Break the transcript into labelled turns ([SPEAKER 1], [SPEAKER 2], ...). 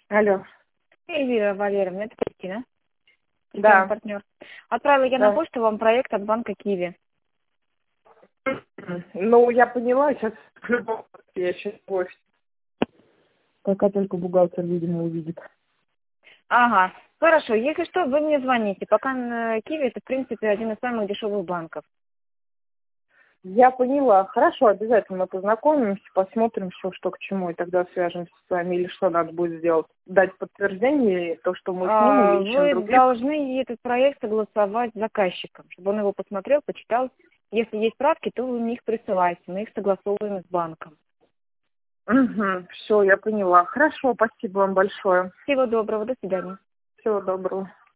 [SPEAKER 1] Алло.
[SPEAKER 2] Эльвира Валерьевна, это Кристина,
[SPEAKER 1] Да.
[SPEAKER 2] партнер. Отправила я на
[SPEAKER 1] Да.
[SPEAKER 2] почту вам проект от банка Киви.
[SPEAKER 1] Ну, я поняла, сейчас я сейчас в офисе. Пока только бухгалтер, видимо, увидит.
[SPEAKER 2] Ага, хорошо. Если что, вы мне звоните. Пока Киви это, в принципе, один из самых дешевых банков.
[SPEAKER 1] Я поняла. Хорошо, обязательно мы познакомимся, посмотрим все, что к чему, и тогда свяжемся с вами. Или что надо будет сделать? Дать подтверждение, то, что мы с ним или ищем
[SPEAKER 2] Вы
[SPEAKER 1] других?
[SPEAKER 2] должны этот проект согласовать с заказчиком, чтобы он его посмотрел, почитал. Если есть правки, то вы мне их присылаете. Мы их согласовываем с банком.
[SPEAKER 1] Угу, все, я поняла. Хорошо, спасибо вам большое.
[SPEAKER 2] Всего доброго, до свидания.
[SPEAKER 1] Всего доброго.